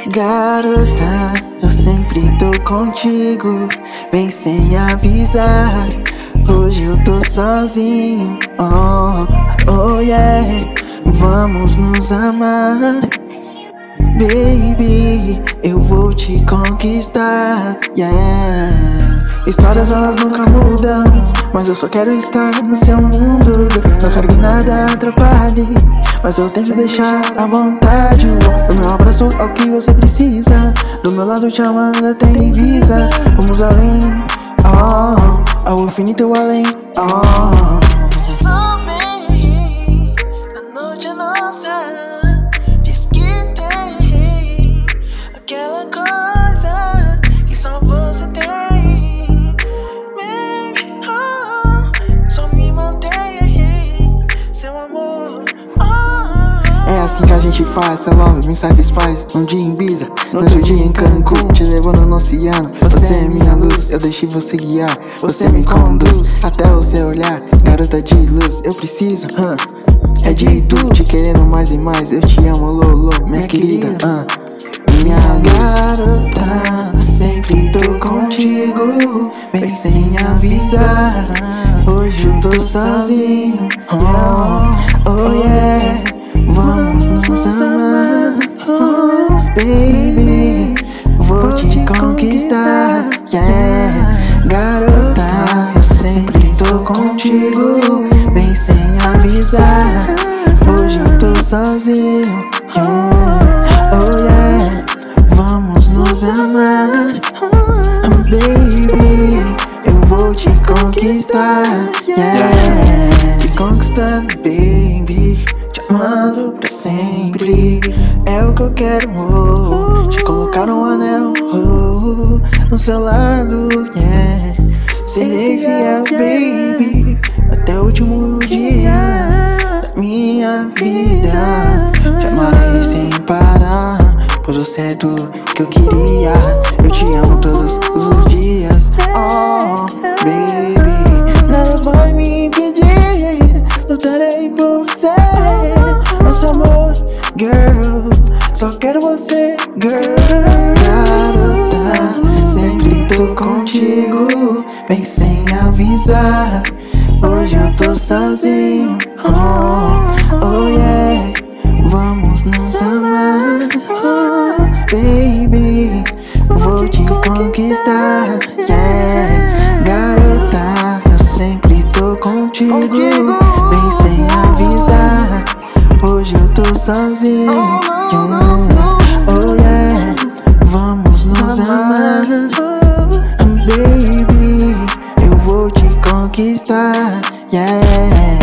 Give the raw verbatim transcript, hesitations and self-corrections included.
Garota, eu sempre tô contigo, bem sem avisar. Hoje eu tô sozinho, oh, oh yeah. Vamos nos amar, baby, eu vou te conquistar, yeah. Histórias elas nunca mudam, mas eu só quero estar no seu mundo. Não quero que nada atrapalhe, mas eu tento deixar à vontade. Do meu abraço é o que você precisa, do meu lado te amando tem visa. Vamos além, oh, ao infinito e além, oh. Só vem, a noite é nossa. Diz que tem aquela coisa que só você tem. Baby, oh, só me mantém seu amor, oh. É assim que a gente faz, essa love me satisfaz. Um dia em Ibiza, no outro dia em Cancún, te levando no oceano. Você é minha luz, eu deixei você guiar. Você me conduz até o seu olhar, garota de luz, eu preciso, huh? É de tu, te querendo mais e mais. Eu te amo, Lolo, minha querida, uh. Minha garota, eu sempre tô contigo, bem sem avisar. Hoje eu tô sozinho, oh, oh yeah. Vamos nos amar, oh, baby, vou te conquistar, yeah. Garota, eu sempre tô contigo, bem sem avisar. Hoje eu tô sozinho, oh, oh yeah. Vamos nos amar, oh, baby, eu vou te conquistar, yeah. Te conquistando, baby, te amando pra sempre. É o que eu quero, oh, te colocar um anel, oh, no seu lado, yeah. Serei fiel, baby, até o último dia da minha vida. Te amarei sem parar, pois você é tudo que eu queria. Eu te amo todos os dias, oh, baby. Nada vai me impedir, lutarei por você. Nosso amor, girl, só quero você, girl. Garota, sempre tô contigo, bem sem avisar. Hoje eu tô sozinho, oh, oh yeah. Vamos nos amar, oh, baby, vou te conquistar, yeah. Garota, eu sempre tô contigo, bem sem avisar. Hoje eu tô sozinho, oh yeah. Vamos nos amar, oh, baby, eu vou te conquistar, yeah.